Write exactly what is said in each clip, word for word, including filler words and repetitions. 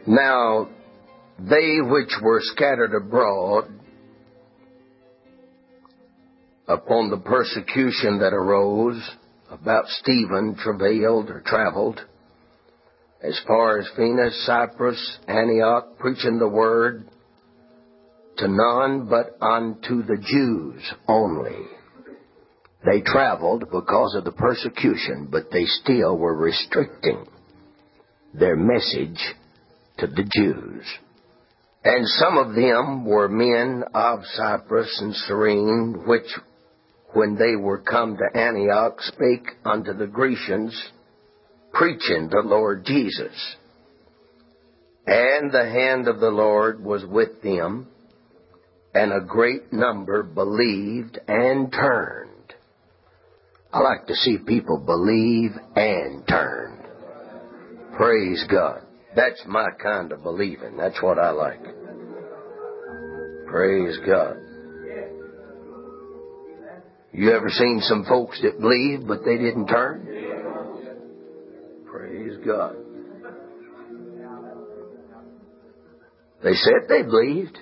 Now, they which were scattered abroad upon the persecution that arose about Stephen travailed or traveled as far as Phoenix, Cyprus, Antioch, preaching the word to none but unto the Jews only. They traveled because of the persecution, but they still were restricting their message to the Jews. And some of them were men of Cyprus and Cyrene, which, when they were come to Antioch, spake unto the Grecians, preaching the Lord Jesus. And the hand of the Lord was with them, and a great number believed and turned. I like to see people believe and turn. Praise God. That's my kind of believing. That's what I like. Praise God. You ever seen some folks that believed but they didn't turn? Praise God. They said they believed.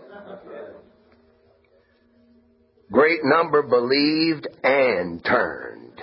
Great number believed and turned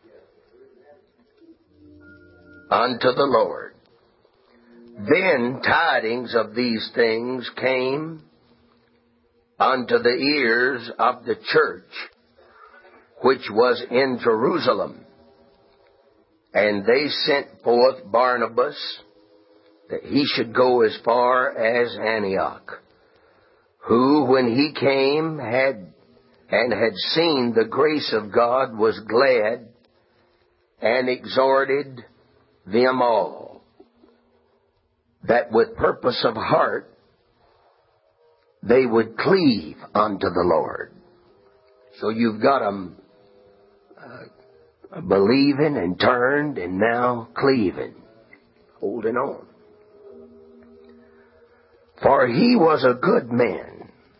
unto the Lord. Then tidings of these things came unto the ears of the church which was in Jerusalem. And they sent forth Barnabas that he should go as far as Antioch, who, when he came, had and had seen the grace of God, was glad and exhorted them all, that with purpose of heart they would cleave unto the Lord. So you've got them uh, believing and turned and now cleaving, holding on. For he was a good man,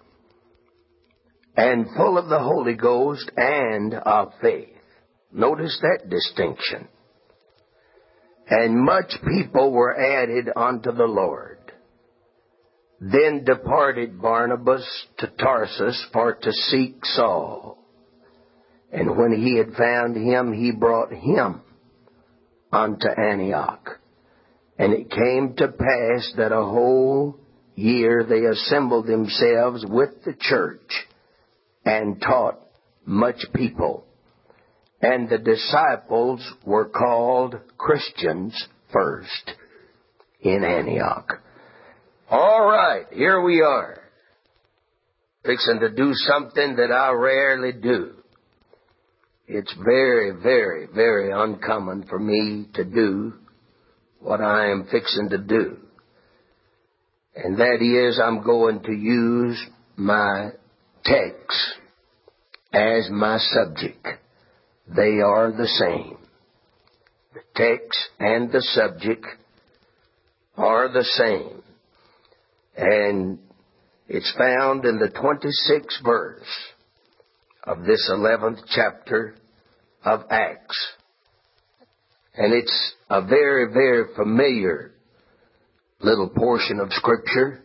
and full of the Holy Ghost and of faith. Notice that distinction. And much people were added unto the Lord. Then departed Barnabas to Tarsus for to seek Saul. And when he had found him, he brought him unto Antioch. And it came to pass that a whole year they assembled themselves with the church, and taught much people. And the disciples were called Christians first in Antioch. All right, here we are, fixing to do something that I rarely do. It's very, very, very uncommon for me to do what I am fixing to do. And that is, I'm going to use my text as my subject. They are the same. The text and the subject are the same. And it's found in the twenty-sixth verse of this eleventh chapter of Acts. And it's a very, very familiar little portion of Scripture.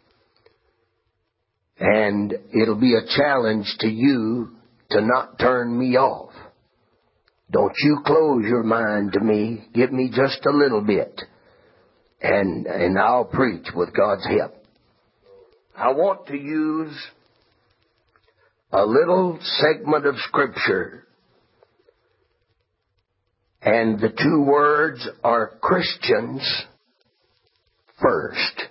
And it'll be a challenge to you to not turn me off. Don't you close your mind to me. Give me just a little bit. And, and I'll preach with God's help. I want to use a little segment of Scripture. And the two words are Christians first.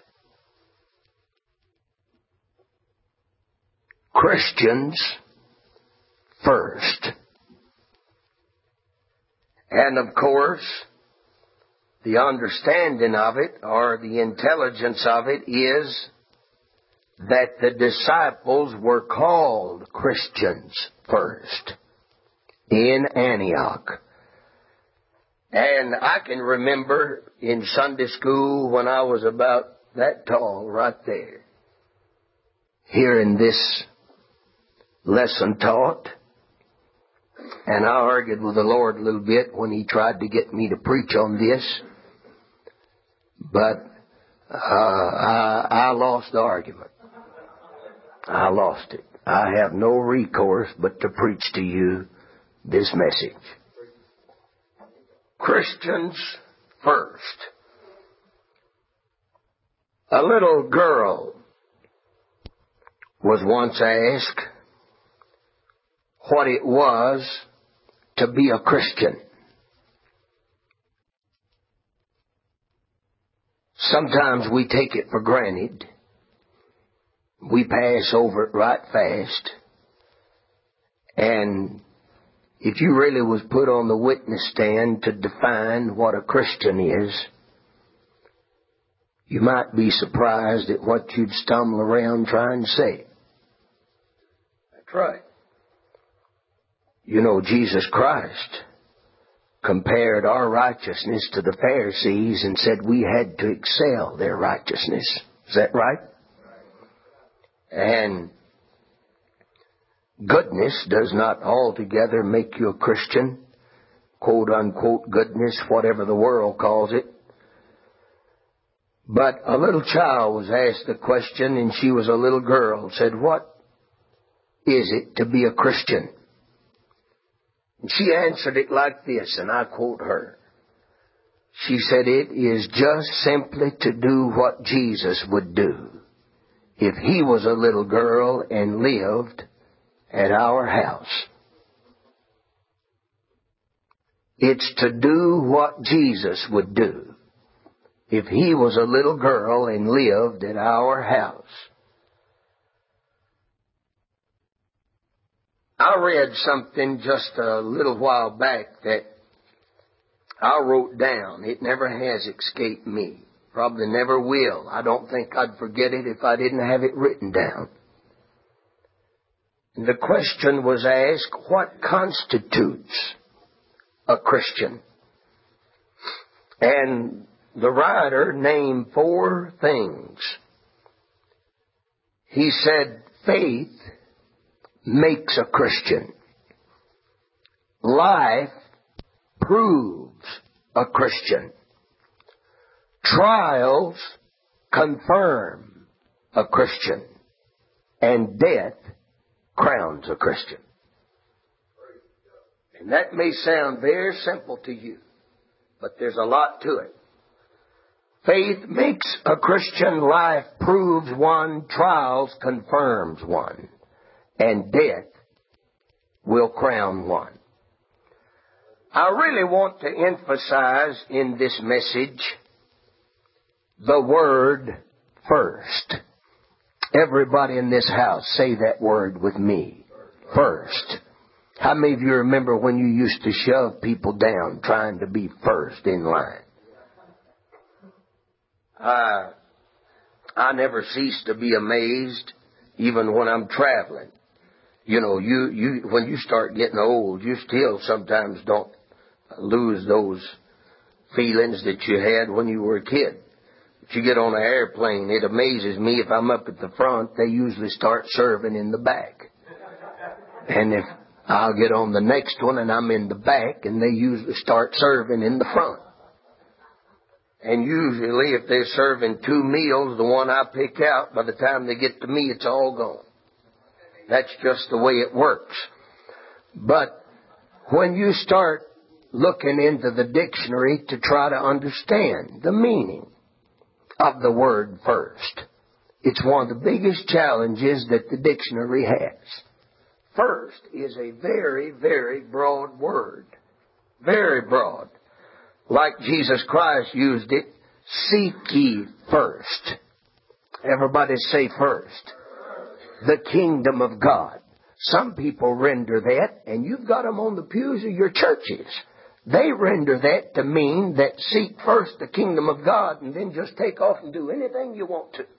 Christians first. And of course, the understanding of it, or the intelligence of it, is that the disciples were called Christians first in Antioch. And I can remember in Sunday school when I was about that tall right there, hearing this lesson taught. And I argued with the Lord a little bit when He tried to get me to preach on this. But Uh, I, I lost the argument. I lost it. I have no recourse but to preach to you this message. Christians first. A little girl was once asked what it was to be a Christian. Sometimes we take it for granted. We pass over it right fast. And if you really was put on the witness stand to define what a Christian is, you might be surprised at what you'd stumble around trying to say. That's right. You know, Jesus Christ compared our righteousness to the Pharisees and said we had to excel their righteousness. Is that right? And goodness does not altogether make you a Christian. Quote unquote goodness, whatever the world calls it. But a little child was asked the question, and she was a little girl, said, what is it to be a Christian? And she answered it like this, and I quote her. She said, it is just simply to do what Jesus would do if he was a little girl and lived at our house. It's to do what Jesus would do if he was a little girl and lived at our house. I read something just a little while back that I wrote down. It never has escaped me. Probably never will. I don't think I'd forget it if I didn't have it written down. And the question was asked, what constitutes a Christian? And the writer named four things. He said, faith makes a Christian. Life proves a Christian. Trials confirm a Christian. And death crowns a Christian. And that may sound very simple to you, but there's a lot to it. Faith makes a Christian, life proves one, trials confirms one, and death will crown one. I really want to emphasize in this message the word first. Everybody in this house, say that word with me. First. How many of you remember when you used to shove people down trying to be first in line? Uh, I never cease to be amazed, even when I'm traveling. You know, you, you, when you start getting old, you still sometimes don't lose those feelings that you had when you were a kid. If you get on an airplane, it amazes me if I'm up at the front, they usually start serving in the back. And if I'll get on the next one and I'm in the back, and they usually start serving in the front. And usually if they're serving two meals, the one I pick out, by the time they get to me, it's all gone. That's just the way it works. But when you start looking into the dictionary to try to understand the meaning of the word first, it's one of the biggest challenges that the dictionary has. First is a very, very broad word. Very broad. Like Jesus Christ used it, seek ye first. Everybody say first. The kingdom of God. Some people render that, and you've got them on the pews of your churches. They render that to mean that seek first the kingdom of God and then just take off and do anything you want to.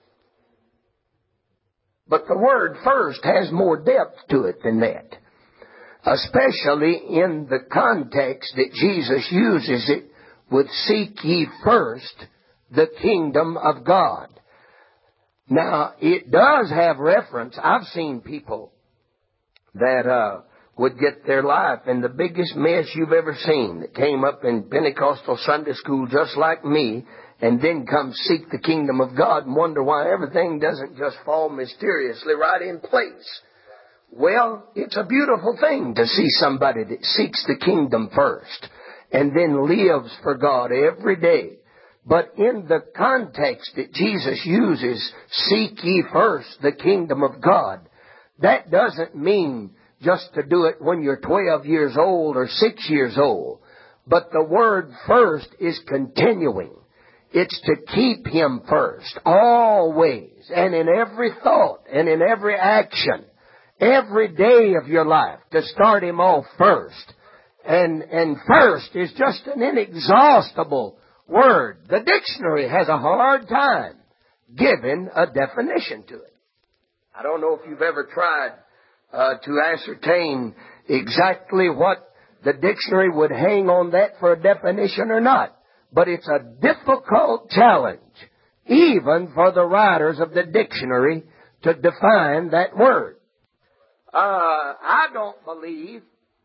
But the word first has more depth to it than that. Especially in the context that Jesus uses it with seek ye first the kingdom of God. Now, it does have reference. I've seen people that uh, would get their life in the biggest mess you've ever seen, that came up in Pentecostal Sunday school just like me, and then come seek the kingdom of God and wonder why everything doesn't just fall mysteriously right in place. Well, it's a beautiful thing to see somebody that seeks the kingdom first and then lives for God every day. But in the context that Jesus uses, seek ye first the kingdom of God, that doesn't mean just to do it when you're twelve years old or six years old. But the word first is continuing. It's to keep Him first, always, and in every thought, and in every action, every day of your life, to start Him off first. And, and first is just an inexhaustible word. The dictionary has a hard time giving a definition to it. I don't know if you've ever tried uh, to ascertain exactly what the dictionary would hang on that for a definition or not. But it's a difficult challenge, even for the writers of the dictionary, to define that word. Uh, I don't believe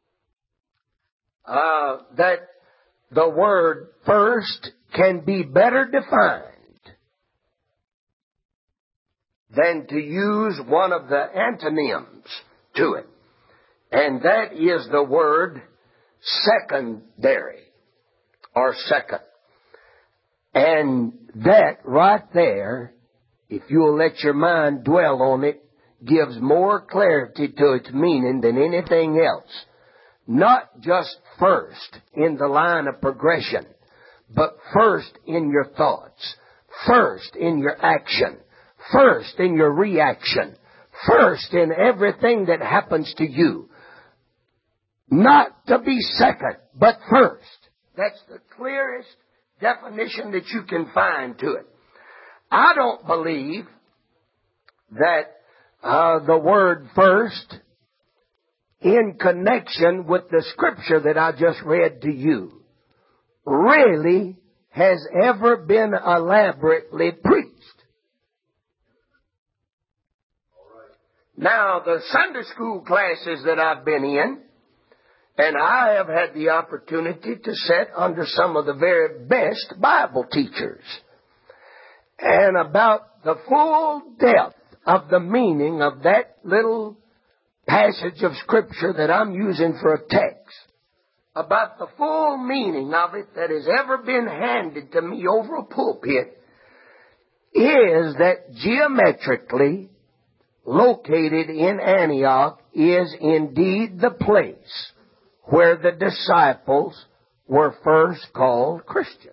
uh, that the word first can be better defined than to use one of the antonyms to it. And that is the word secondary, or second. And that right there, if you'll let your mind dwell on it, gives more clarity to its meaning than anything else. Not just first in the line of progression, but first in your thoughts, first in your action, first in your reaction, first in everything that happens to you. Not to be second, but first. That's the clearest definition that you can find to it. I don't believe that uh, the word first, in connection with the scripture that I just read to you, really has ever been elaborately preached. Now, the Sunday school classes that I've been in, and I have had the opportunity to sit under some of the very best Bible teachers, and about the full depth of the meaning of that little passage of Scripture that I'm using for a text, about the full meaning of it that has ever been handed to me over a pulpit, is that geometrically located in Antioch is indeed the place where the disciples were first called Christians.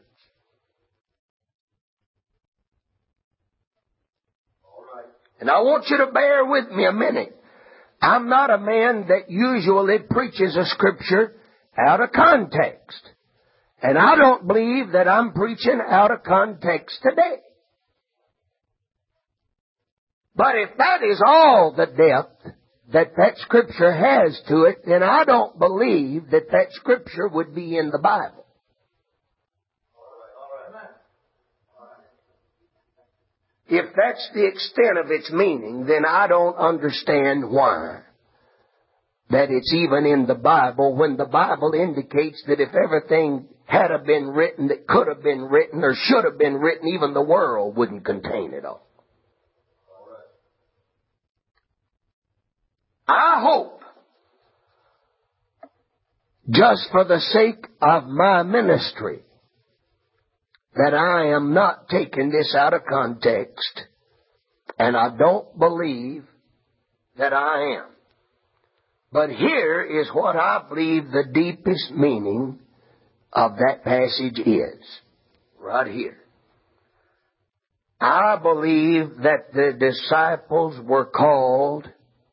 All right. And I want you to bear with me a minute. I'm not a man that usually preaches a scripture out of context. And I don't believe that I'm preaching out of context today. But if that is all the depth that that scripture has to it, then I don't believe that that scripture would be in the Bible. If that's the extent of its meaning, then I don't understand why that it's even in the Bible, when the Bible indicates that if everything had have been written that could have been written or should have been written, even the world wouldn't contain it all. I hope, just for the sake of my ministry, that I am not taking this out of context, and I don't believe that I am. But here is what I believe the deepest meaning of that passage is. Right here. I believe that the disciples were called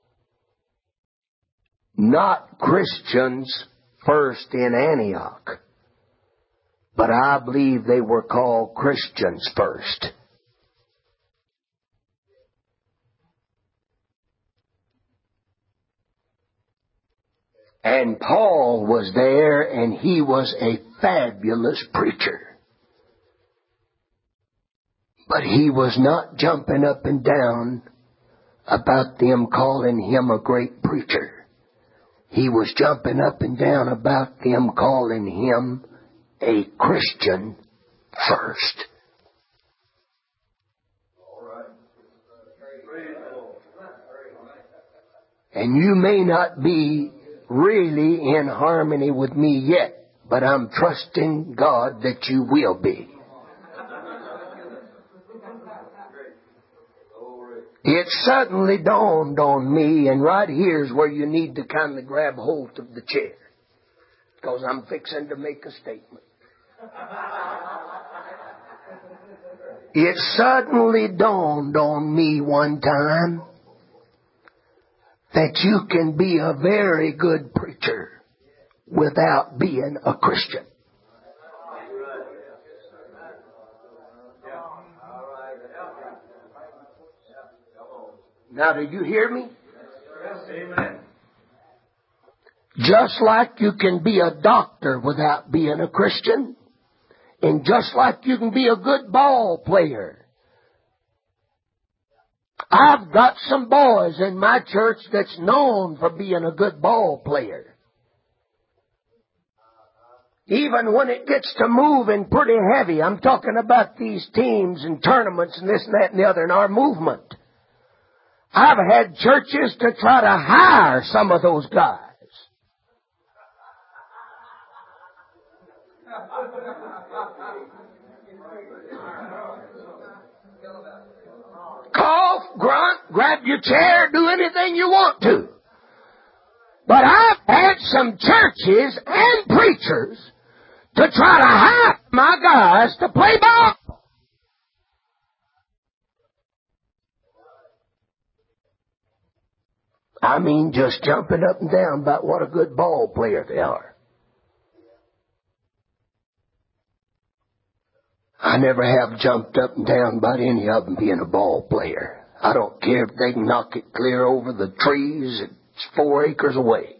not Christians first in Antioch, but I believe they were called Christians first. And Paul was there, and he was a fabulous preacher. But he was not jumping up and down about them calling him a great preacher. He was jumping up and down about them calling him a Christian first. And you may not be really in harmony with me yet, but I'm trusting God that you will be. It suddenly dawned on me, and right here's where you need to kind of grab hold of the chair, because I'm fixing to make a statement. It suddenly dawned on me one time that you can be a very good preacher without being a Christian. Now, do you hear me? Amen. Just like you can be a doctor without being a Christian, and just like you can be a good ball player. I've got some boys in my church that's known for being a good ball player. Even when it gets to moving pretty heavy, I'm talking about these teams and tournaments and this and that and the other in our movement. I've had churches to try to hire some of those guys. Cough, grunt, grab your chair, do anything you want to. But I've had some churches and preachers to try to hire my guys to play ball. I mean, just jumping up and down about what a good ball player they are. I never have jumped up and down about any of them being a ball player. I don't care if they can knock it clear over the trees. It's four acres away.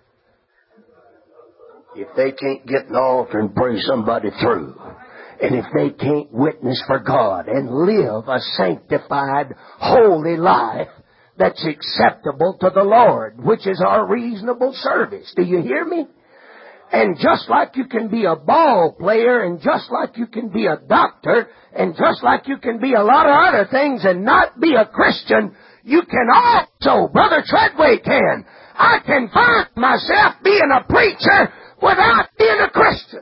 If they can't get an altar and pray somebody through, and if they can't witness for God and live a sanctified, holy life that's acceptable to the Lord, which is our reasonable service. Do you hear me? And just like you can be a ball player, and just like you can be a doctor, and just like you can be a lot of other things and not be a Christian, you can also, Brother Treadway can. I can find myself being a preacher without being a Christian.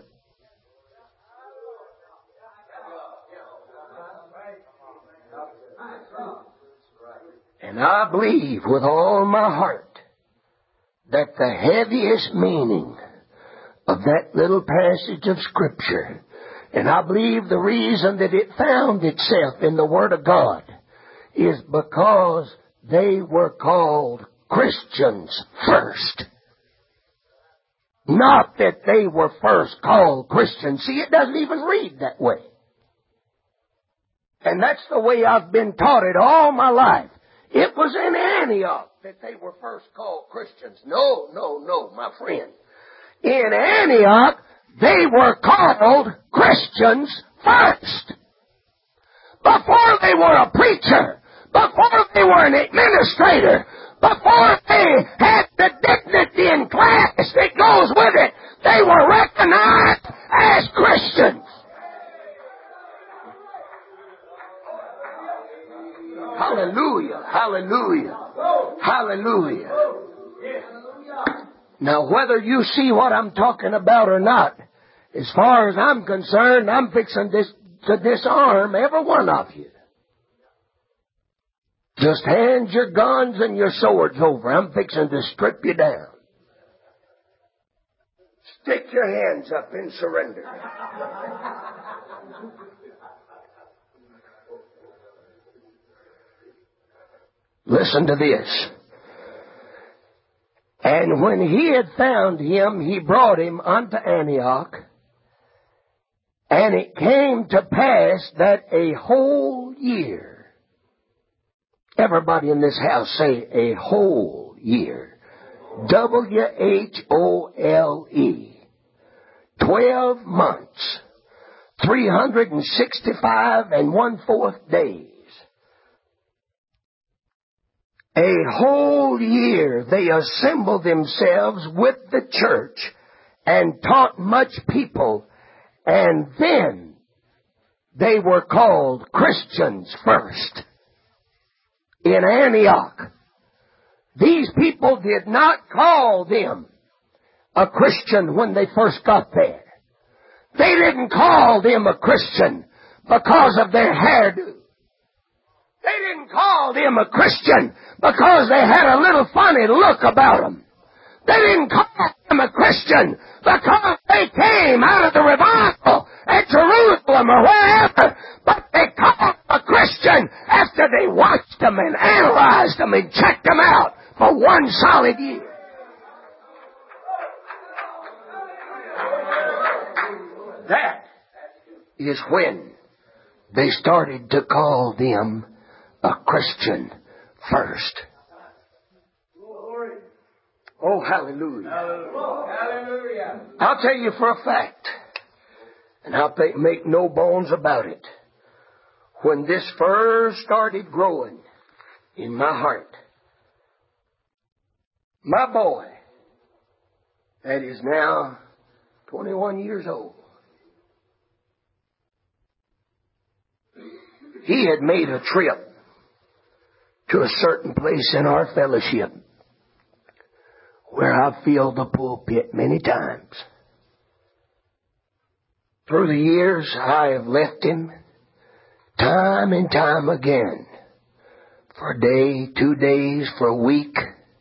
And I believe with all my heart that the heaviest meaning of that little passage of Scripture, and I believe the reason that it found itself in the Word of God, is because they were called Christians first. Not that they were first called Christians. See, it doesn't even read that way. And that's the way I've been taught it all my life. It was in Antioch that they were first called Christians. No, no, no, my friend. In Antioch, they were called Christians first. Before they were a preacher, before they were an administrator, before they had the dignity in class that goes with it, they were recognized as Christians. Hallelujah, hallelujah, hallelujah. Now, whether you see what I'm talking about or not, as far as I'm concerned, I'm fixing this, to disarm every one of you. Just hand your guns and your swords over. I'm fixing to strip you down. Stick your hands up in surrender. Listen to this. And when he had found him, he brought him unto Antioch. And it came to pass that a whole year, everybody in this house say a whole year. W H O L E. Twelve months. Three hundred and sixty-five and one-fourth days. A whole year they assembled themselves with the church and taught much people, and then they were called Christians first in Antioch. These people did not call them a Christian when they first got there. They didn't call them a Christian because of their hairdo. They didn't call them a Christian because they had a little funny look about them. They didn't call them a Christian because they came out of the revival at Jerusalem or wherever. But they called them a Christian after they watched them and analyzed them and checked them out for one solid year. That is when they started to call them a Christian first. Oh, hallelujah. Hallelujah. I'll tell you for a fact, and I'll make no bones about it, when this first started growing in my heart, my boy, that is now twenty-one years old, he had made a trip to a certain place in our fellowship where I filled the pulpit many times. Through the years, I have left him time and time again, for a day, two days, for a week.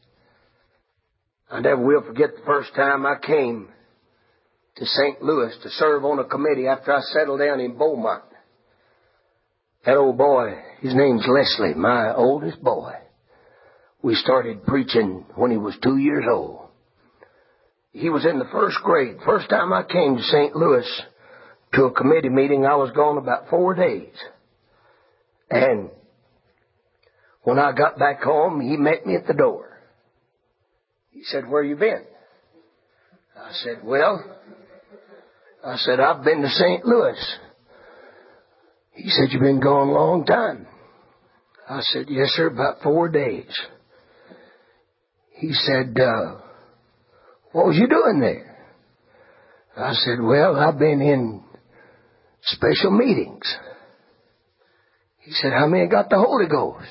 I never will forget the first time I came to Saint Louis to serve on a committee after I settled down in Beaumont. That old boy, his name's Leslie, my oldest boy. We started preaching when he was two years old. He was in the first grade. First time I came to Saint Louis to a committee meeting, I was gone about four days. And when I got back home, he met me at the door. He said, "Where you been?" I said, "Well," I said, "I've been to Saint Louis." He said, "You've been gone a long time." I said, "Yes, sir, about four days." He said, uh, "What was you doing there?" I said, "Well, I've been in special meetings." He said, "How many got the Holy Ghost?"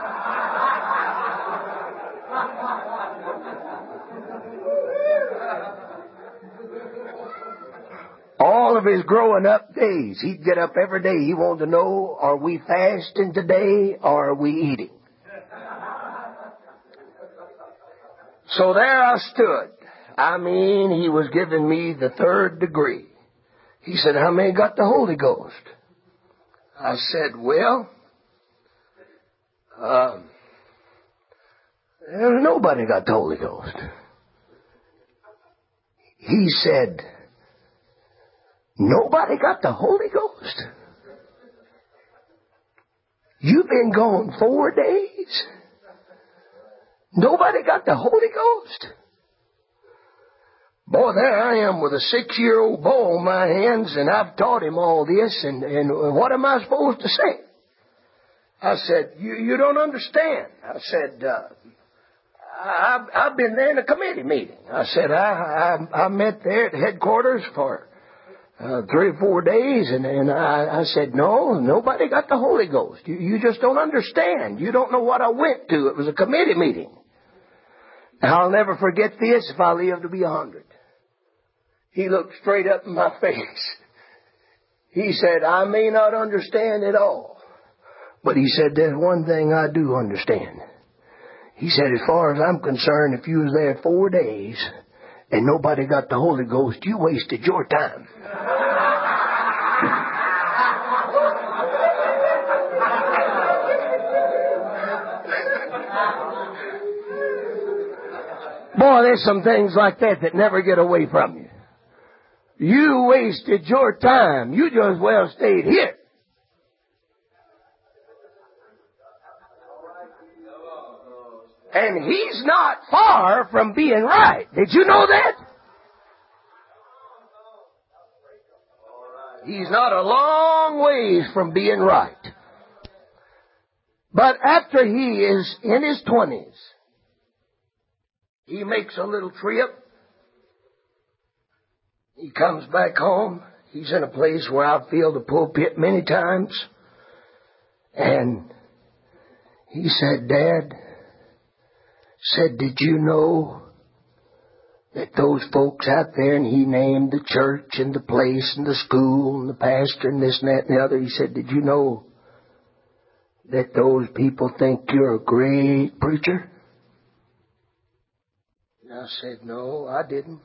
All of his growing up days, he'd get up every day. He wanted to know, are we fasting today or are we eating? So there I stood. I mean, he was giving me the third degree. He said, "How many got the Holy Ghost?" I said, "Well, uh, nobody got the Holy Ghost." He said, "Nobody got the Holy Ghost? You've been gone four days? Nobody got the Holy Ghost?" Boy, there I am with a six-year-old boy on my hands, and I've taught him all this, and, and what am I supposed to say? I said, you, you don't understand. I said, uh, I've, I've been there in a committee meeting. I said, I, I, I met there at headquarters for uh, three or four days, and, and I, I said, no, nobody got the Holy Ghost. You, you just don't understand. You don't know what I went to. It was a committee meeting. And I'll never forget this if I live to be a hundred. He looked straight up in my face. He said, "I may not understand it all, but," he said, "there's one thing I do understand." He said, "As far as I'm concerned, if you was there four days and nobody got the Holy Ghost, you wasted your time." Boy, there's some things like that that never get away from you. You wasted your time. You just well stayed here. And he's not far from being right. Did you know that? He's not a long ways from being right. But after he is in his twenties, he makes a little trip. He comes back home. He's in a place where I've filled the pulpit many times. And he said, "Dad," said, did you know that those folks out there, and he named the church and the place and the school and the pastor and this and that and the other. He said, did you know that those people think you're a great preacher? And I said, no, I didn't.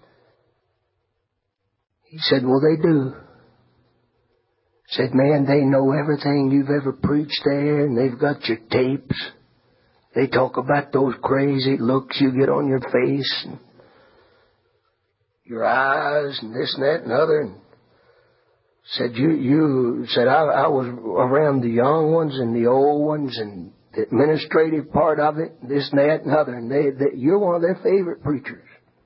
He said, well, they do. Said, man, they know everything you've ever preached there, and they've got your tapes. They talk about those crazy looks you get on your face and your eyes and this and that and other. And said, you, you said, I, I was around the young ones and the old ones and the administrative part of it, this and that and other. And they, they, you're one of their favorite preachers.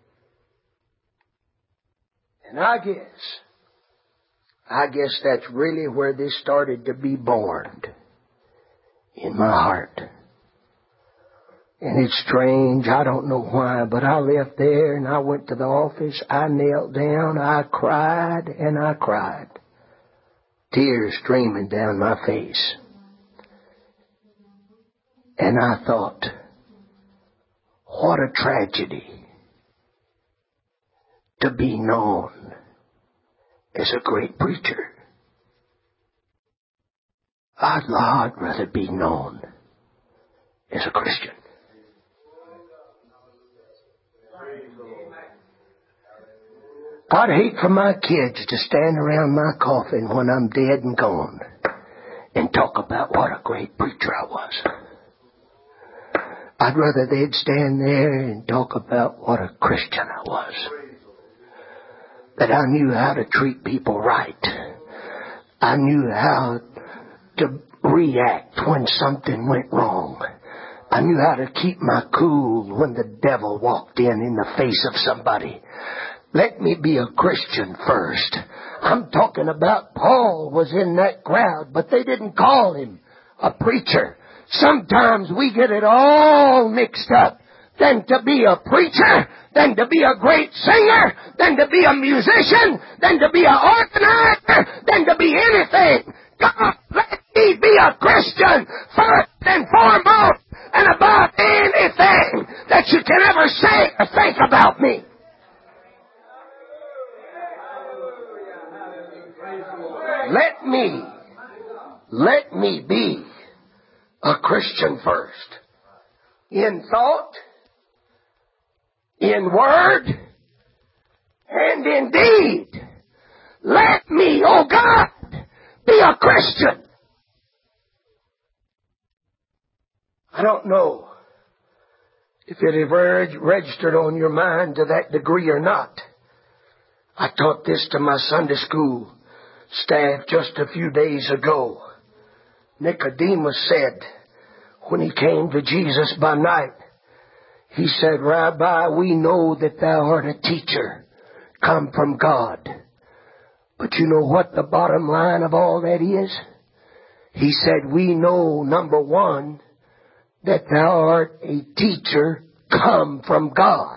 And I guess, I guess that's really where this started to be born in my heart. And it's strange, I don't know why, but I left there and I went to the office, I knelt down, I cried and I cried. Tears streaming down my face. And I thought, what a tragedy to be known as a great preacher. I'd, I'd rather be known as a Christian. I'd hate for my kids to stand around my coffin when I'm dead and gone and talk about what a great preacher I was. I'd rather they'd stand there and talk about what a Christian I was. That I knew how to treat people right. I knew how to react when something went wrong. I knew how to keep my cool when the devil walked in in the face of somebody. Let me be a Christian first. I'm talking about Paul was in that crowd, but they didn't call him a preacher. Sometimes we get it all mixed up. Then to be a preacher, then to be a great singer, then to be a musician, then to be an organizer, then to be anything. God, let me be a Christian first and foremost and above anything that you can ever say or think about me. Let me, let me be a Christian first. In thought, in word, and in deed. Let me, oh God, be a Christian. I don't know if it ever registered on your mind to that degree or not. I taught this to my Sunday school staff just a few days ago. Nicodemus said, when he came to Jesus by night, he said, Rabbi, we know that thou art a teacher, come from God. But you know what the bottom line of all that is? He said, we know, number one, that thou art a teacher come from God.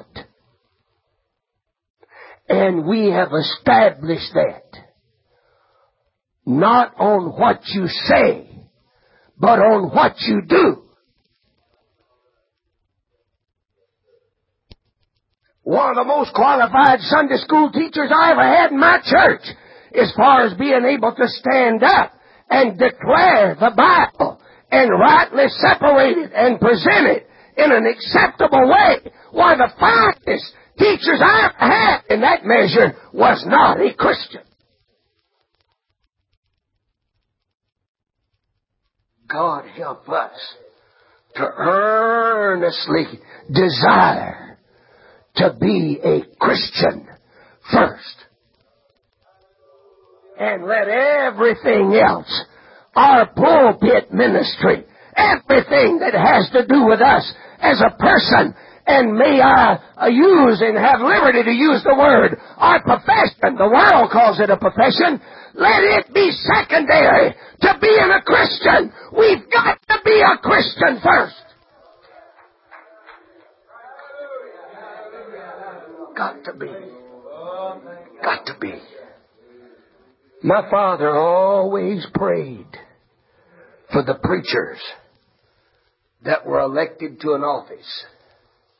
And we have established that. Not on what you say, but on what you do. One of the most qualified Sunday school teachers I ever had in my church, as far as being able to stand up and declare the Bible and rightly separate it and present it in an acceptable way. One of the finest teachers I ever had in that measure was not a Christian. God help us to earnestly desire to be a Christian first. And let everything else, our pulpit ministry, everything that has to do with us as a person, and may I uh, use and have liberty to use the word, our profession, the world calls it a profession, let it be secondary to being a Christian. We've got to be a Christian first. Got to be. Got to be. My father always prayed for the preachers that were elected to an office.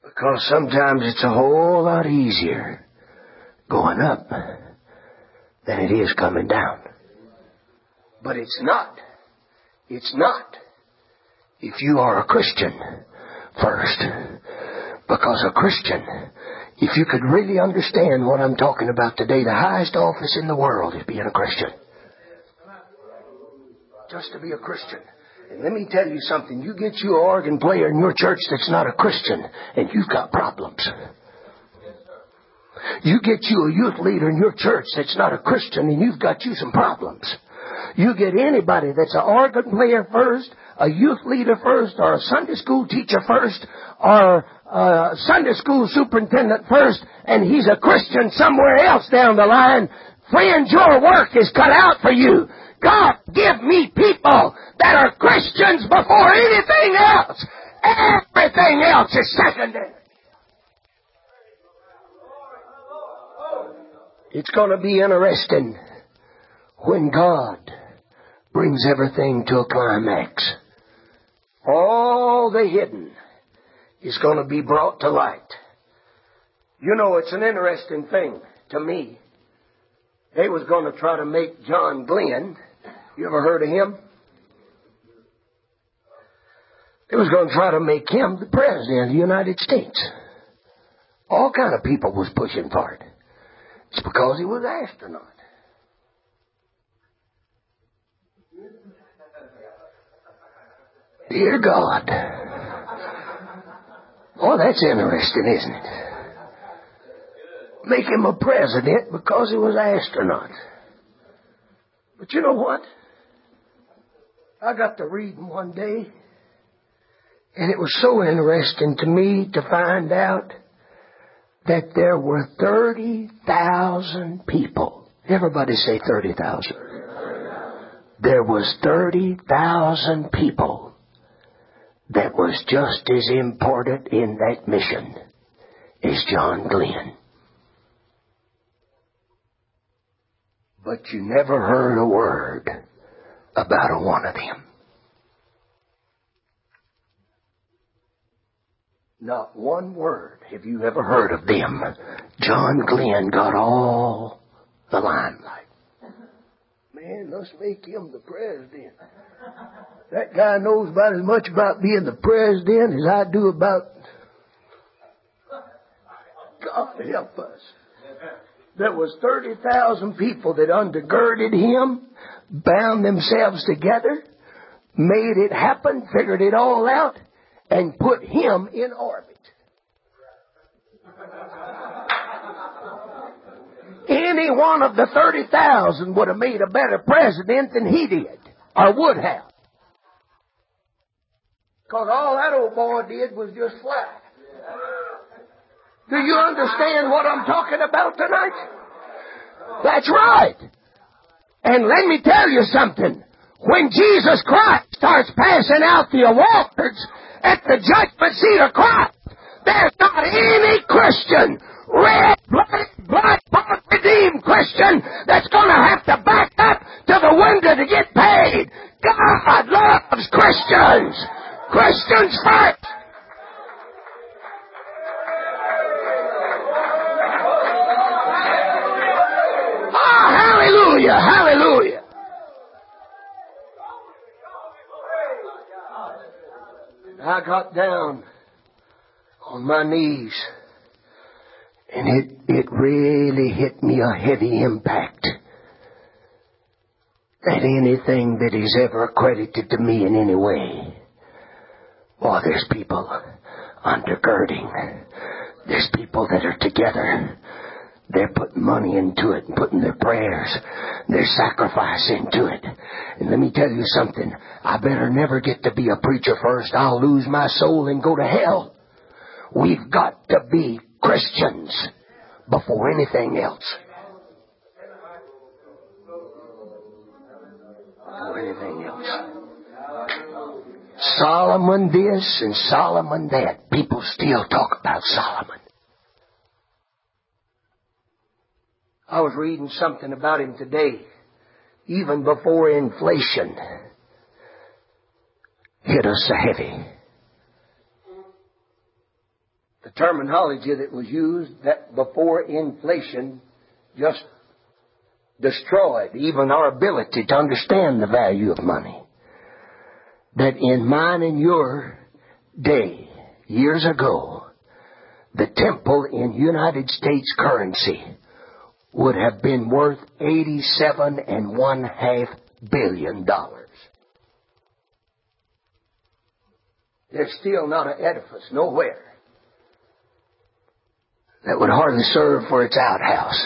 Because sometimes it's a whole lot easier going up than it is coming down. But it's not. It's not. If you are a Christian first. Because a Christian, if you could really understand what I'm talking about today, the highest office in the world is being a Christian. Just to be a Christian. And let me tell you something. You get you an organ player in your church that's not a Christian, and you've got problems. You get you a youth leader in your church that's not a Christian, and you've got you some problems. You get anybody that's an organ player first, a youth leader first, or a Sunday school teacher first, or a Sunday school superintendent first, and he's a Christian somewhere else down the line. Friend, your work is cut out for you. God, give me people that are Christians before anything else. Everything else is secondary. It's going to be interesting when God brings everything to a climax. All the hidden is going to be brought to light. You know, it's an interesting thing to me. They was going to try to make John Glenn. You ever heard of him? They was going to try to make him the president of the United States. All kind of people was pushing for it. It's because he was an astronaut. Dear God. Oh, that's interesting, isn't it? Make him a president because he was an astronaut. But you know what? I got to reading one day, and it was so interesting to me to find out that there were thirty thousand people. Everybody say thirty thousand. There was thirty thousand people that was just as important in that mission as John Glenn. But you never heard a word about a one of them. Not one word have you ever heard of them. John Glenn got all the limelight. Man, let's make him the president. That guy knows about as much about being the president as I do about... God help us. There was thirty thousand people that undergirded him, bound themselves together, made it happen, figured it all out, and put him in orbit. Any one of the thirty thousand would have made a better president than he did, or would have. Because all that old boy did was just fly. Do you understand what I'm talking about tonight? That's right. And let me tell you something. When Jesus Christ starts passing out the awards at the judgment seat of Christ, there's not any Christian, red-blooded, blood-bought, redeemed Christian that's going to have to back up to the window to get paid. God loves Christians. Christians first. Hallelujah, hallelujah. I got down on my knees, and it, it really hit me a heavy impact that anything that is ever accredited to me in any way, well, there's people undergirding. There's people that are together. They're putting money into it and putting their prayers, their sacrifice into it. And let me tell you something. I better never get to be a preacher first. I'll lose my soul and go to hell. We've got to be Christians before anything else. Before anything else. Solomon this and Solomon that. People still talk about Solomon. I was reading something about him today, even before inflation hit us so heavy. The terminology that was used that before inflation just destroyed even our ability to understand the value of money. That in mine and your day, years ago, the temple in United States currency would have been worth eighty-seven and one half billion dollars. There's still not an edifice nowhere that would hardly serve for its outhouse.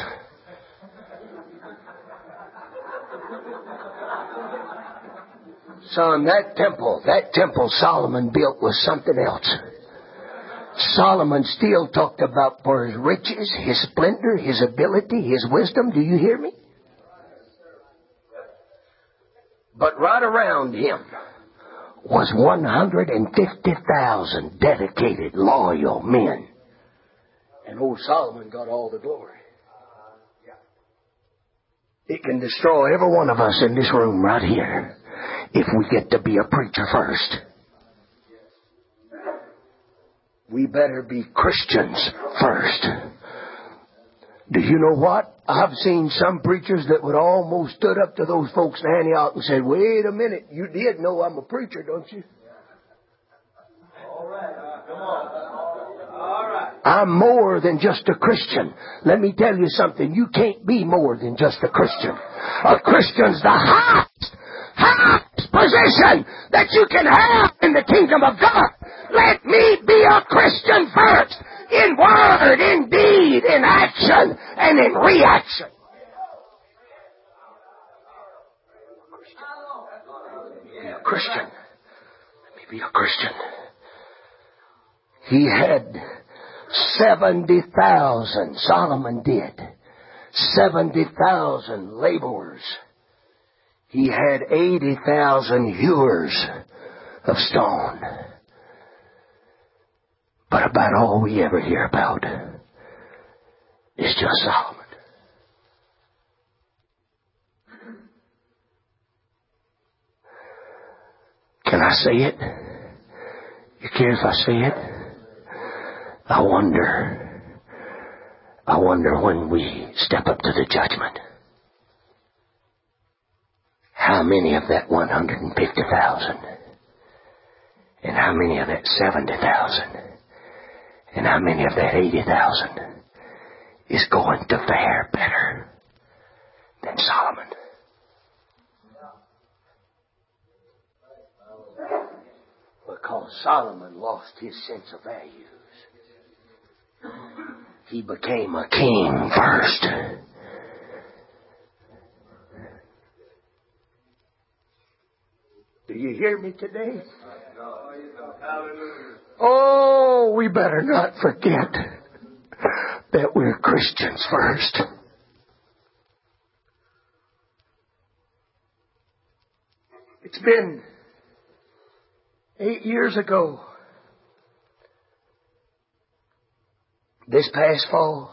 Son, that temple, that temple Solomon built was something else. Solomon still talked about for his riches, his splendor, his ability, his wisdom. Do you hear me? But right around him was one hundred fifty thousand dedicated, loyal men. And old Solomon got all the glory. It can destroy every one of us in this room right here if we get to be a preacher first. We better be Christians first. Do you know what? I've seen some preachers that would almost stood up to those folks in Antioch and said, wait a minute, you did know I'm a preacher, don't you? All right. Come on. All right. I'm more than just a Christian. Let me tell you something. You can't be more than just a Christian. A Christian's the highest, highest position that you can have in the kingdom of God. Let me be a Christian first. In word, in deed, in action, and in reaction. Be a Christian. Let me be a Christian. He had seventy thousand, Solomon did. seventy thousand laborers. He had eighty thousand hewers of stone. But about all we ever hear about is just Solomon. Can I say it? You care if I say it? I wonder, I wonder when we step up to the judgment, how many of that one hundred fifty thousand and how many of that seventy thousand and how many of that eighty thousand is going to fare better than Solomon? Because Solomon lost his sense of values. He became a king first. Do you hear me today? Oh, we better not forget that we're Christians first. It's been eight years ago, this past fall.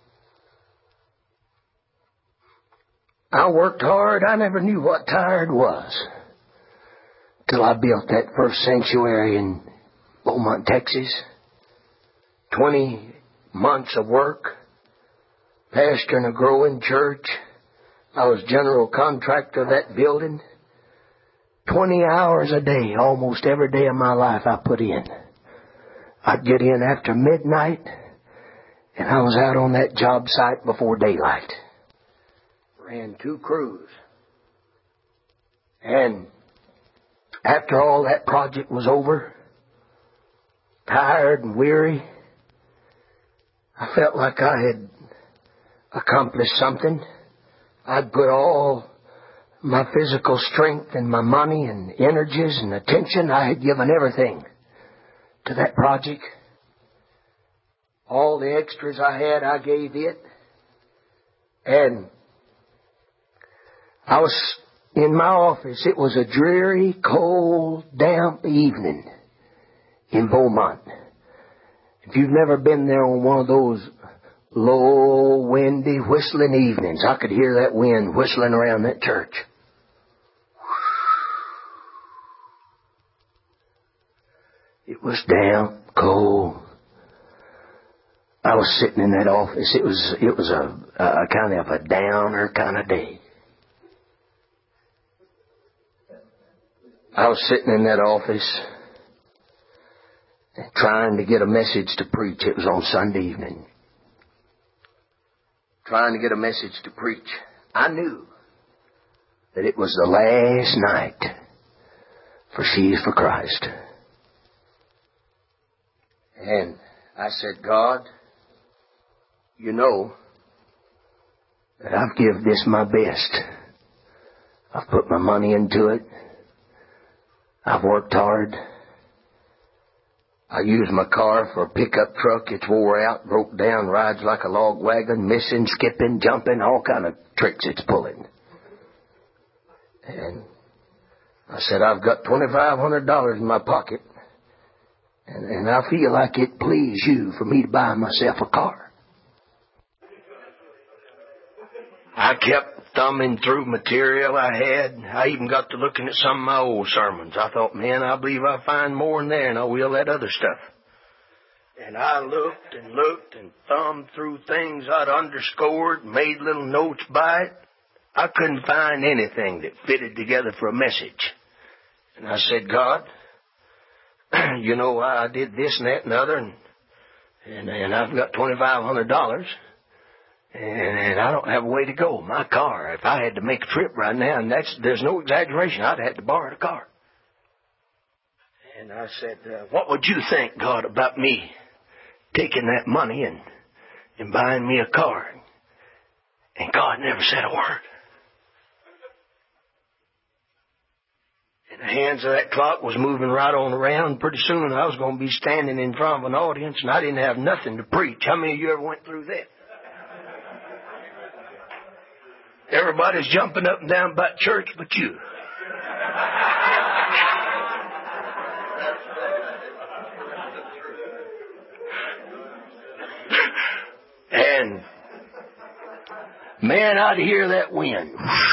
I worked hard. I never knew what tired was till I built that first sanctuary in Beaumont, Texas. Twenty months of work, pastoring a growing church. I was general contractor of that building. Twenty hours a day, almost every day of my life I put in. I'd get in after midnight, and I was out on that job site before daylight. Ran two crews. And after all that project was over, tired and weary, I felt like I had accomplished something. I'd put all my physical strength and my money and energies and attention. I had given everything to that project. All the extras I had, I gave it. And I was in my office. It was a dreary, cold, damp evening in Beaumont. If you've never been there on one of those low, windy, whistling evenings, I could hear that wind whistling around that church. It was damp, cold. I was sitting in that office. It was it was a, a kind of a downer kind of day. I was sitting in that office trying to get a message to preach. It was on Sunday evening. Trying to get a message to preach. I knew that it was the last night for She Is for Christ. And I said, God, you know that I've given this my best. I've put my money into it. I've worked hard. I used my car for a pickup truck. It's wore out, broke down, rides like a log wagon, missing, skipping, jumping, all kind of tricks it's pulling. And I said, I've got twenty-five hundred dollars in my pocket, and, and I feel like it please you for me to buy myself a car. I kept thumbing through material I had. I even got to looking at some of my old sermons. I thought, man, I believe I'll find more in there than I will that other stuff. And I looked and looked and thumbed through things I'd underscored, made little notes by it. I couldn't find anything that fitted together for a message. And I said, God, you know, I did this and that and other, and, and, and I've got twenty-five hundred dollars. And I don't have a way to go. My car, if I had to make a trip right now, and that's, there's no exaggeration, I'd have to borrow the car. And I said, uh, what would you think, God, about me taking that money and, and buying me a car? And God never said a word. And the hands of that clock was moving right on around. Pretty soon I was going to be standing in front of an audience, and I didn't have nothing to preach. How many of you ever went through that? Everybody's jumping up and down about church but you. And, man, I'd hear that wind.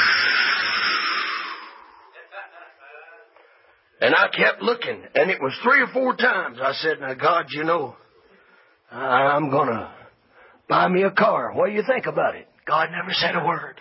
And I kept looking, and it was three or four times. I said, now, God, you know, I'm going to buy me a car. What do you think about it? God never said a word.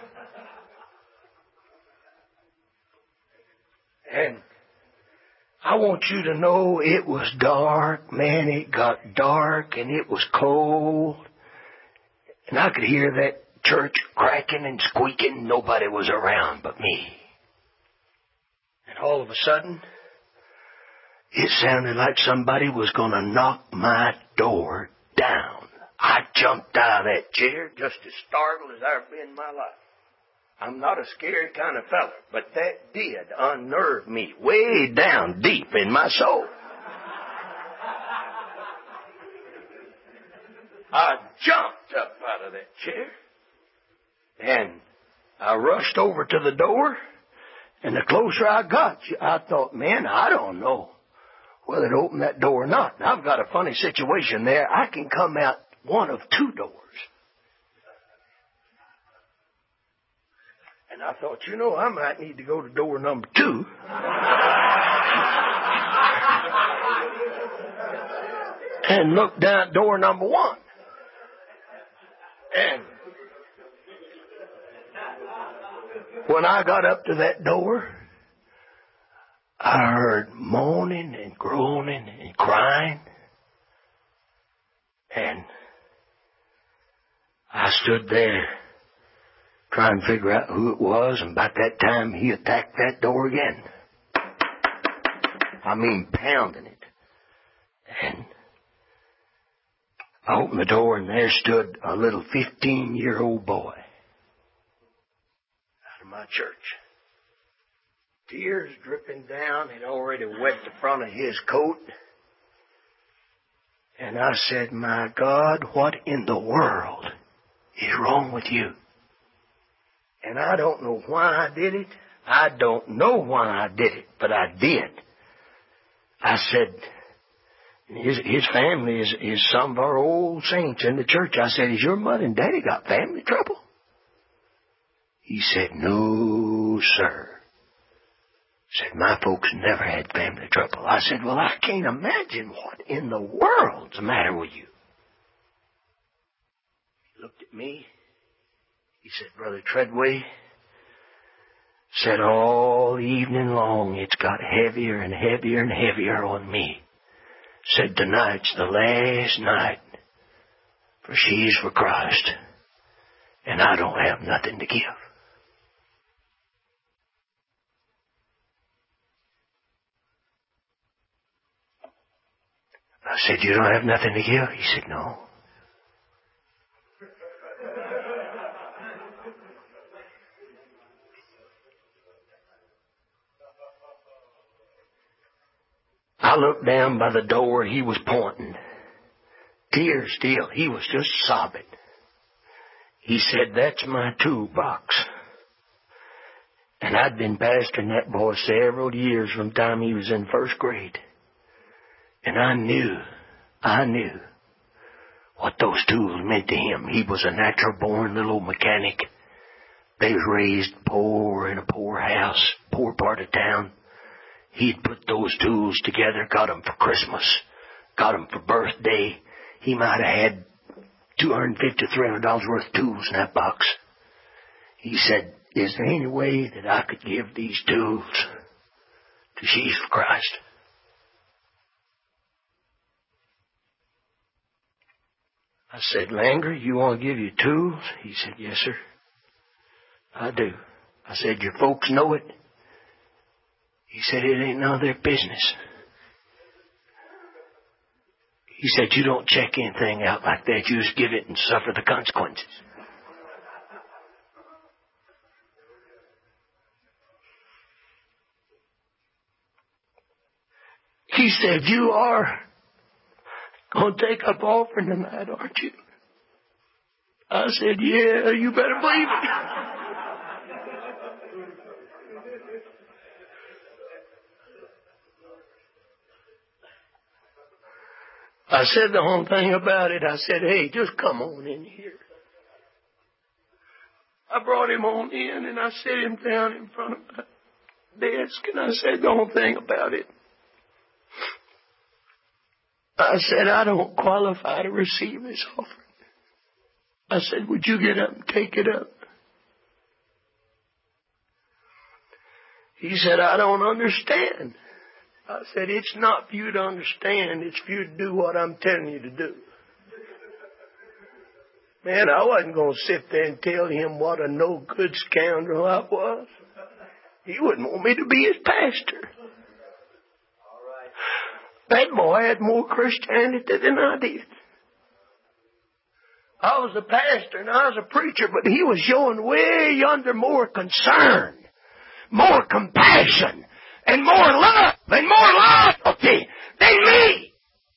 And I want you to know it was dark. Man, it got dark and it was cold. And I could hear that church cracking and squeaking. Nobody was around but me. And all of a sudden, it sounded like somebody was going to knock my door down. I jumped out of that chair just as startled as I've been in my life. I'm not a scary kind of fella, but that did unnerve me way down deep in my soul. I jumped up out of that chair, and I rushed over to the door, and the closer I got, I thought, man, I don't know whether to open that door or not. And I've got a funny situation there. I can come out one of two doors. And I thought, you know, I might need to go to door number two. And look down at door number one. And when I got up to that door, I heard moaning and groaning and crying. And I stood there trying to figure out who it was, and about that time he attacked that door again. I mean, pounding it. And I opened the door, and there stood a little fifteen-year-old boy out of my church. Tears dripping down had already wet the front of his coat. And I said, my God, what in the world is wrong with you? And I don't know why I did it. I don't know why I did it, but I did. I said, his, his family is, is some of our old saints in the church. I said, has your mother and daddy got family trouble? He said, no, sir. Said, my folks never had family trouble. I said, well, I can't imagine what in the world's the matter with you. looked at me. He said, Brother Treadway, said all evening long it's got heavier and heavier and heavier on me. Said tonight's the last night for She's for Christ, and I don't have nothing to give. I said, you don't have nothing to give? He said, no. I looked down by the door and he was pointing. Tears still. He was just sobbing. He said, that's my toolbox. And I'd been pastoring that boy several years from the time he was in first grade. And I knew, I knew what those tools meant to him. He was a natural-born little mechanic. They was raised poor in a poor house, poor part of town. He'd put those tools together, got them for Christmas, got them for birthday. He might have had two hundred fifty dollars, three hundred dollars worth of tools in that box. He said, is there any way that I could give these tools to She's for Christ? I said, Langer, you want to give your tools? He said, yes, sir. I do. I said, your folks know it? He said, it ain't none of their business. He said, you don't check anything out like that. You just give it and suffer the consequences. He said, you are going to take up offering tonight, aren't you? I said, yeah, you better believe it. I said the whole thing about it. I said, hey, just come on in here. I brought him on in and I set him down in front of my desk and I said the whole thing about it. I said, I don't qualify to receive this offering. I said, would you get up and take it up? He said, I don't understand. I said, it's not for you to understand. It's for you to do what I'm telling you to do. Man, I wasn't going to sit there and tell him what a no-good scoundrel I was. He wouldn't want me to be his pastor. That boy had more Christianity than I did. I was a pastor and I was a preacher, but he was showing way yonder more concern, more compassion, and more love, and more loyalty than me.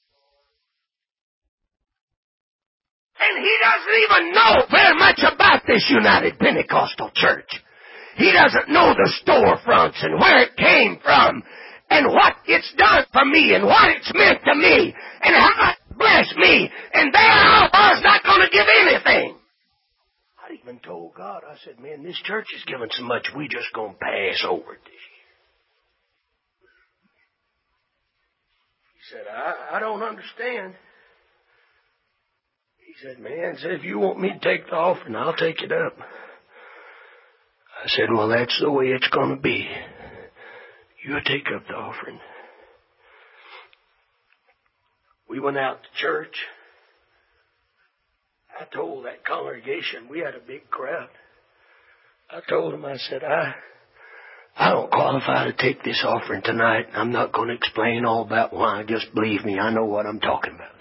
And he doesn't even know very much about this United Pentecostal Church. He doesn't know the storefronts and where it came from and what it's done for me and what it's meant to me and how it blessed me. And there I was not going to give anything. I even told God, I said, man, this church is giving so much, we just going to pass over it this year. He said, I, I don't understand. He said, man, said, if you want me to take the offering, I'll take it up. I said, well, that's the way it's going to be. You take up the offering. We went out to church. I told that congregation, we had a big crowd. I told them, I said, I I don't qualify to take this offering tonight. I'm not going to explain all about why. Just believe me, I know what I'm talking about.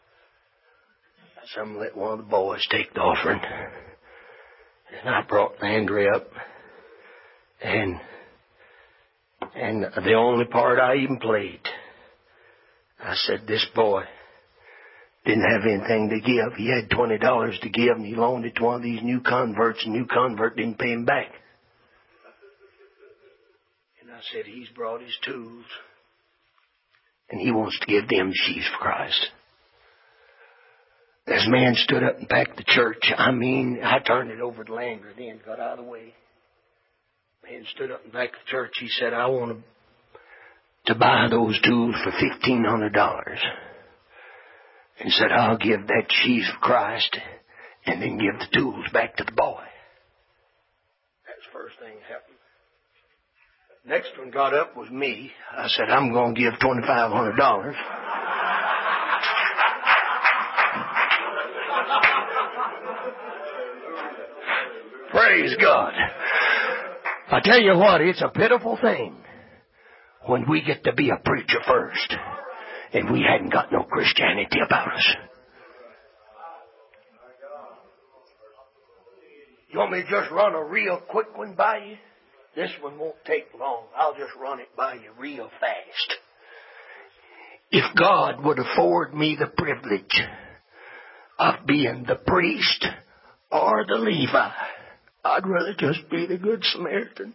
I said, I'm going to let one of the boys take the offering. And I brought Landry up. And and the only part I even played, I said, this boy didn't have anything to give. He had twenty dollars to give, and he loaned it to one of these new converts, and new convert didn't pay him back. And I said, he's brought his tools, and he wants to give them She's for Christ. This man stood up and packed the church. I mean, I turned it over to Langer then, got out of the way. Man stood up and back of the church. He said, I want to, to buy those tools for fifteen hundred dollars. And said, I'll give that She's for Christ and then give the tools back to the boy. That's the first thing that happened. Next one got up was me. I said, I'm going to give twenty-five hundred dollars. Praise God. I tell you what, it's a pitiful thing when we get to be a preacher first and we hadn't got no Christianity about us. You want me to just run a real quick one by you? This one won't take long. I'll just run it by you real fast. If God would afford me the privilege of being the priest or the Levi, I'd rather just be the Good Samaritan.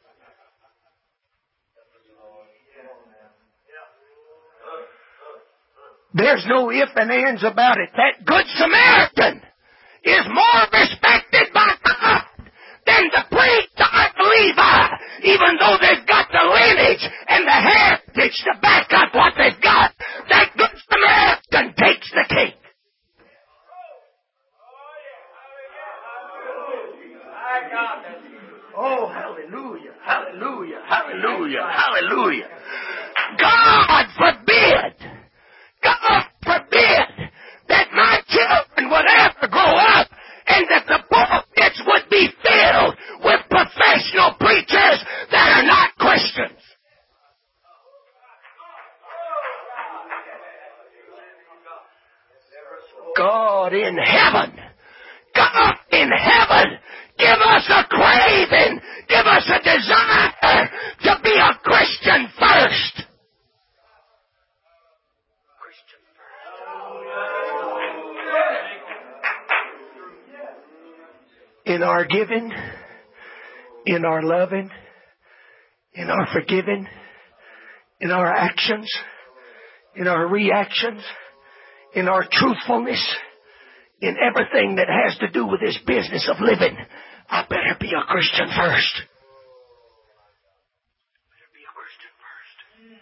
There's no ifs and ands about it. That Good Samaritan is more respected by God than the priest or the Levi, even though they've got the lineage and the heritage to back up what they've got. That Good Samaritan takes the cake. Oh, hallelujah, hallelujah, hallelujah, hallelujah. God forbid, God forbid that my children would ever grow up and that the pulpits would be filled with professional preachers that are not Christians. God in heaven, God in heaven, give us a craving, give us a desire to be a Christian first. Christian first. In our giving, in our loving, in our forgiving, in our actions, in our reactions, in our truthfulness, in everything that has to do with this business of living, I better be a Christian first. Better be a Christian first.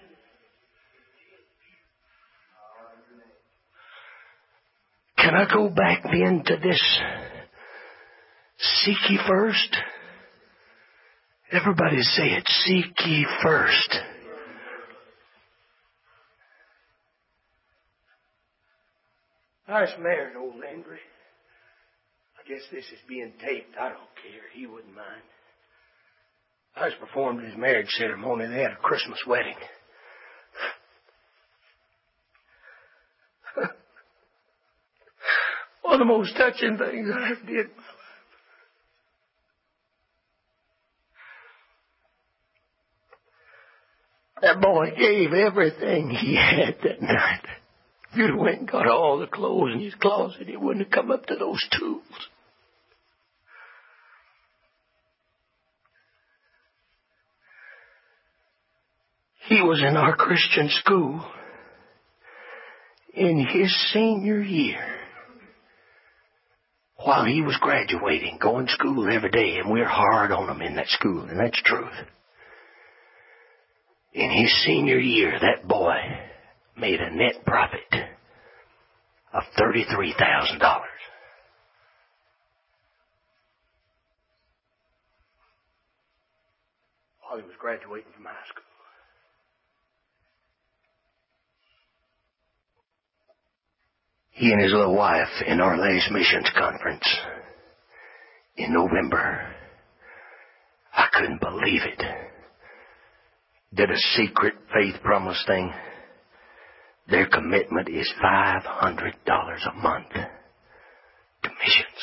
Can I go back then to this seek ye first? Everybody say it, seek ye first. I was married to old Landry. I guess this is being taped. I don't care. He wouldn't mind. I was performing his marriage ceremony. They had a Christmas wedding. One of the most touching things I ever did in my life. That boy gave everything he had that night. If you'd have went and got all the clothes in his closet, he wouldn't have come up to those tools. He was in our Christian school in his senior year while he was graduating, going to school every day, and we're hard on him in that school, and that's the truth. In his senior year, that boy made a net profit of thirty-three thousand dollars. While he was graduating from high school. He and his little wife in our last missions conference in November, I couldn't believe it, did a secret faith promise thing. Their commitment is five hundred dollars a month to missions.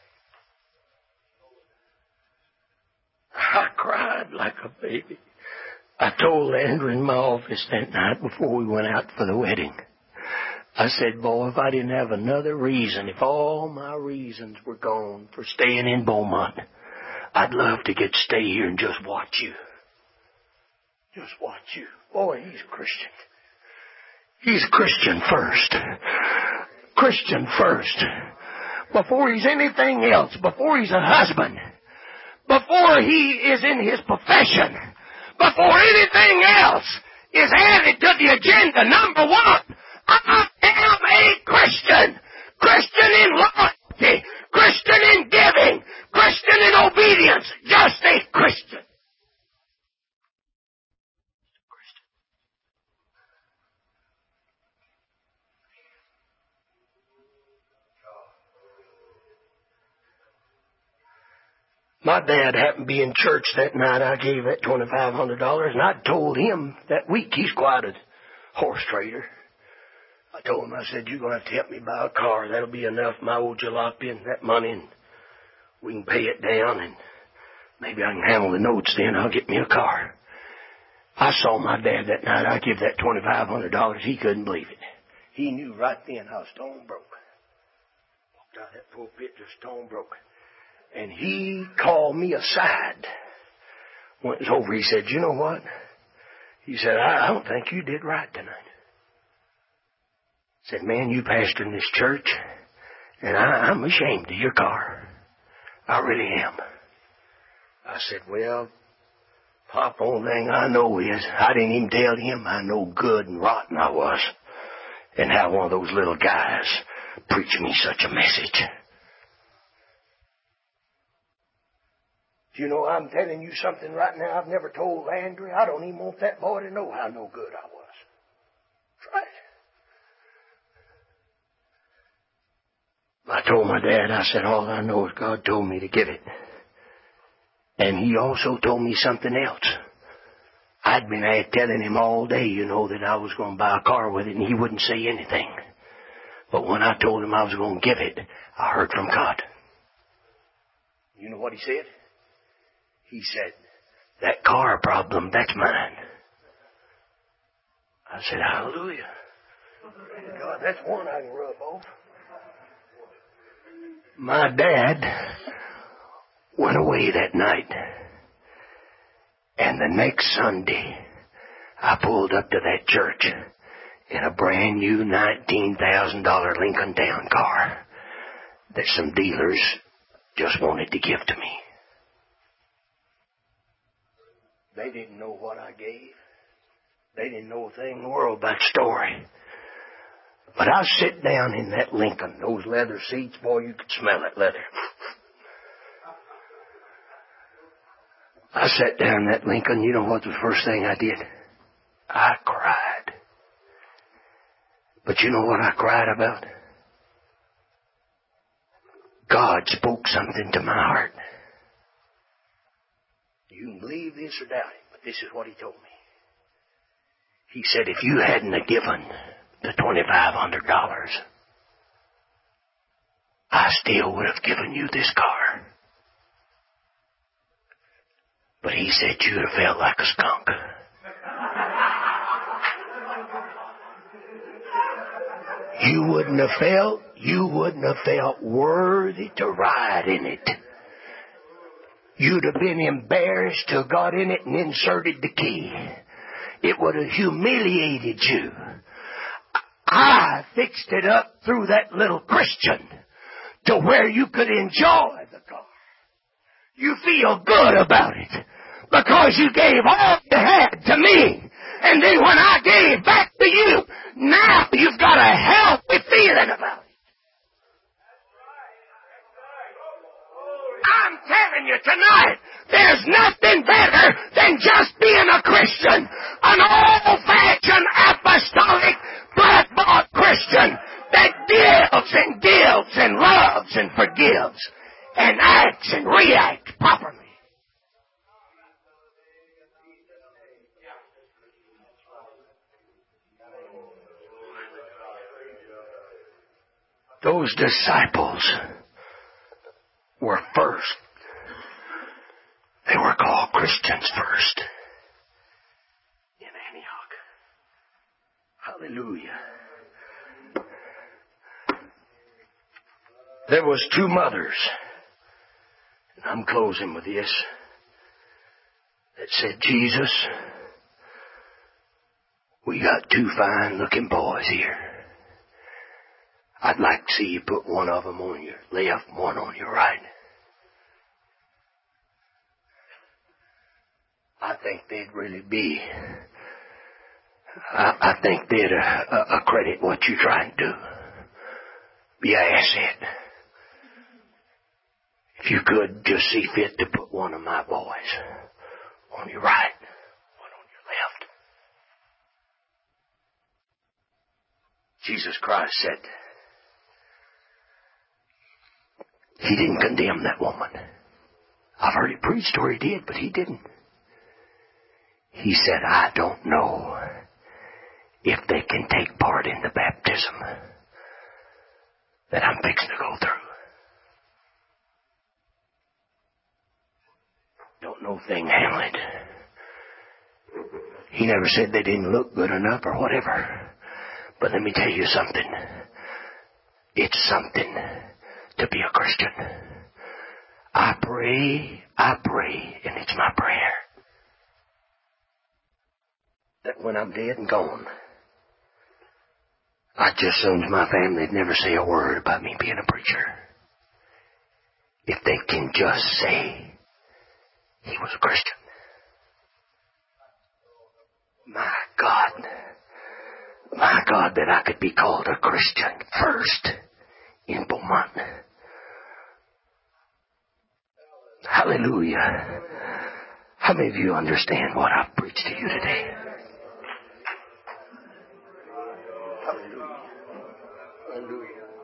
I cried like a baby. I told Andrew in my office that night before we went out for the wedding. I said, boy, if I didn't have another reason, if all my reasons were gone for staying in Beaumont, I'd love to get to stay here and just watch you. Just watch you. Boy, he's a Christian. He's a Christian first. Christian first. Before he's anything else. Before he's a husband. Before he is in his profession. Before anything else is added to the agenda, number one, I am a Christian. Christian in loyalty. Christian in giving, Christian in obedience, just a Christian. My dad happened to be in church that night. I gave that twenty-five hundred dollars, and I told him that week, he's quite a horse trader. I told him, I said, you're going to have to help me buy a car. That'll be enough. My old jalopy, that money, and we can pay it down, and maybe I can handle the notes then. I'll get me a car. I saw my dad that night. I give that twenty-five hundred dollars. He couldn't believe it. He knew right then I was stone broke. Walked out of that pulpit just stone broke. And he called me aside. When it was over, he said, you know what? He said, I, I don't think you did right tonight. He said, man, you pastor in this church, and I, I'm ashamed of your car. I really am. I said, well, Pop, only thing I know is I didn't even tell him how no good and rotten I was, and how one of those little guys preached me such a message. You know, I'm telling you something right now I've never told Landry. I don't even want that boy to know how no good I was. That's right. I told my dad, I said, all I know is God told me to give it. And he also told me something else. I'd been telling him all day, you know, that I was going to buy a car with it, and he wouldn't say anything. But when I told him I was going to give it, I heard from God. You know what he said? He said, that car problem, that's mine. I said, hallelujah. God, that's one I can rub off. My dad went away that night. And the next Sunday, I pulled up to that church in a brand new nineteen thousand dollars Lincoln Town car that some dealers just wanted to give to me. They didn't know what I gave. They didn't know a thing in the world about the story. But I sit down in that Lincoln, those leather seats, boy, you could smell that leather. I sat down in that Lincoln, you know what the first thing I did? I cried. But you know what I cried about? God spoke something to my heart. You can believe this or doubt it, but this is what he told me. He said, if you hadn't have given the twenty-five hundred dollars, I still would have given you this car. But he said you'd have felt like a skunk. You wouldn't have felt, you wouldn't have felt worthy to ride in it. You'd have been embarrassed to have got in it and inserted the key. It would have humiliated you. I fixed it up through that little Christian to where you could enjoy the car. You feel good about it because you gave all you had to me. And then when I gave back to you, now you've got a healthy feeling about it. I'm telling you tonight, there's nothing better than just being a Christian, an old-fashioned apostolic blood-bought Christian that gives and gives and loves and forgives and acts and reacts properly. Those disciples were first. They were called Christians first in Antioch. Hallelujah. There was two mothers, and I'm closing with this, that said, Jesus, we got two fine-looking boys here. I'd like to see you put one of them on your left and one on your right. I think they'd really be, I, I think they'd uh, uh, accredit what you're trying to do. Be an asset. If you could just see fit to put one of my boys on your right, one on your left. Jesus Christ said, He didn't condemn that woman. I've heard it preached or He did, but He didn't. He said, I don't know if they can take part in the baptism that I'm fixing to go through. Don't know if they can handle it. He never said they didn't look good enough or whatever. But let me tell you something. It's something to be a Christian. I pray, I pray, and it's my prayer that when I'm dead and gone, I'd just as soon as my family'd never say a word about me being a preacher. If they can just say he was a Christian. My God. My God, that I could be called a Christian first in Beaumont. Hallelujah. How many of you understand what I've preached to you today? Hallelujah. Hallelujah.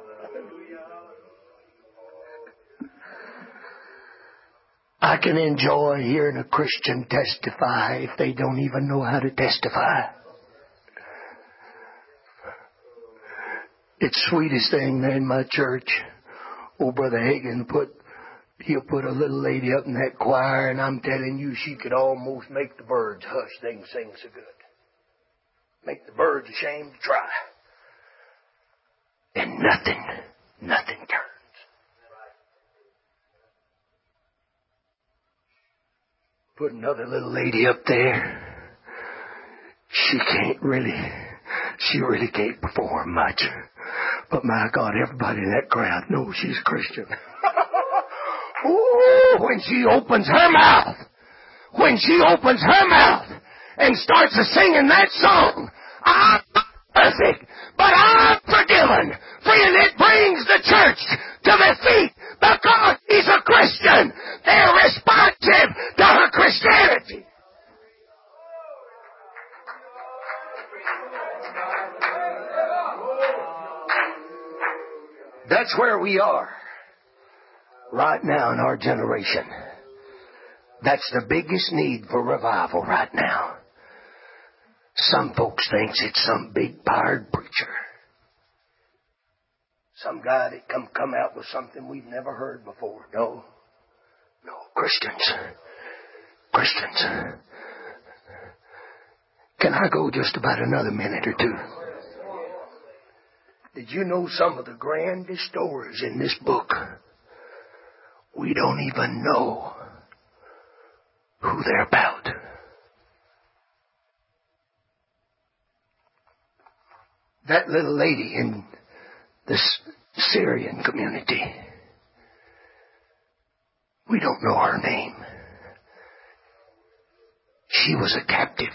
I can enjoy hearing a Christian testify if they don't even know how to testify. It's the sweetest thing there in my church. Old Brother Hagin put, he'll put a little lady up in that choir, and I'm telling you, she could almost make the birds hush. They can sing so good. Make the birds ashamed to try. And nothing, nothing turns. Put another little lady up there. She can't really, she really can't perform much. But my God, everybody in that crowd knows she's Christian. Ooh, when she opens her mouth, when she opens her mouth and starts to singing that song, I'm not perfect, but I'm forgiven. Friend, it brings the church to their feet because he's a Christian. They're responsive to her Christianity. That's where we are right now in our generation. That's the biggest need for revival right now. Some folks think it's some big powered preacher. Some guy that come come out with something we've never heard before. No. No. Christians. Christians. Can I go just about another minute or two? Did you know some of the grandest stories in this book? We don't even know who they're about. That little lady in the Syrian community, we don't know her name. She was a captive.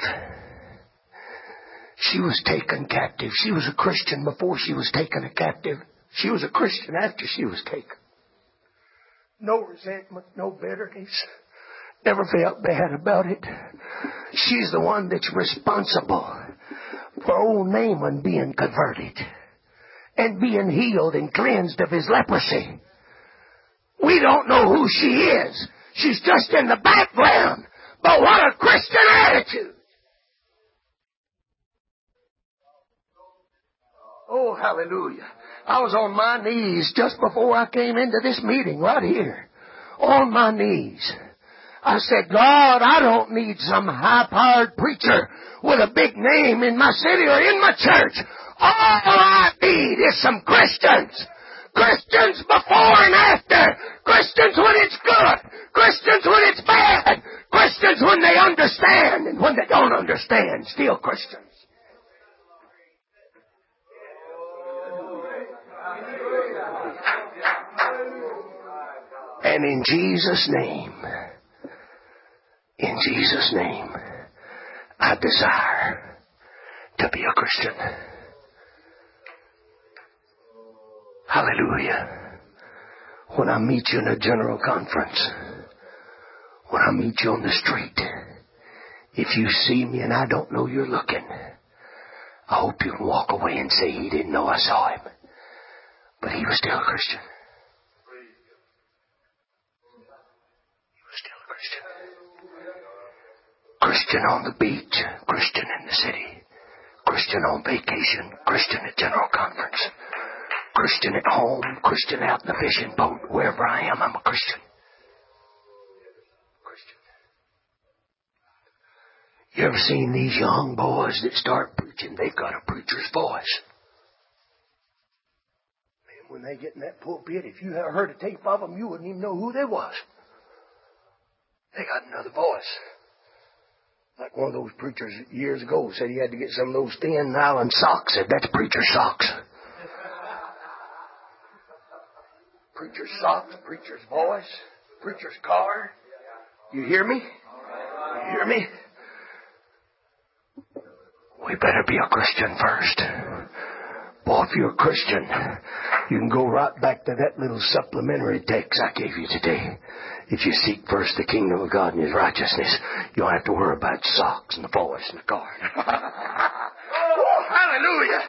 She was taken captive. She was a Christian before she was taken a captive. She was a Christian after she was taken. No resentment, no bitterness. Never felt bad about it. She's the one that's responsible for old Naaman being converted and being healed and cleansed of his leprosy. We don't know who she is. She's just in the background. But what a Christian attitude! Oh, hallelujah. I was on my knees just before I came into this meeting right here. On my knees. I said, God, I don't need some high-powered preacher with a big name in my city or in my church. All I need is some Christians. Christians before and after. Christians when it's good. Christians when it's bad. Christians when they understand. And when they don't understand, still Christians. And in Jesus' name, in Jesus' name, I desire to be a Christian. Hallelujah. When I meet you in a general conference, when I meet you on the street, if you see me and I don't know you're looking, I hope you can walk away and say he didn't know I saw him, but he was still a Christian. He was still a Christian. Christian on the beach, Christian in the city, Christian on vacation, Christian at general conference, Christian at home, Christian out in the fishing boat. Wherever I am, I'm a Christian. Christian. You ever seen these young boys that start preaching? They've got a preacher's voice. Man, when they get in that pulpit, if you ever heard a tape of them, you wouldn't even know who they was. They got another voice. Like one of those preachers years ago said he had to get some of those thin nylon socks. Said, that's preacher's socks. Preacher's socks, preacher's voice, preacher's car. You hear me? You hear me? We better be a Christian first. Boy, if you're a Christian, you can go right back to that little supplementary text I gave you today. If you seek first the kingdom of God and His righteousness, you don't have to worry about socks and the voice and the car. Oh, hallelujah!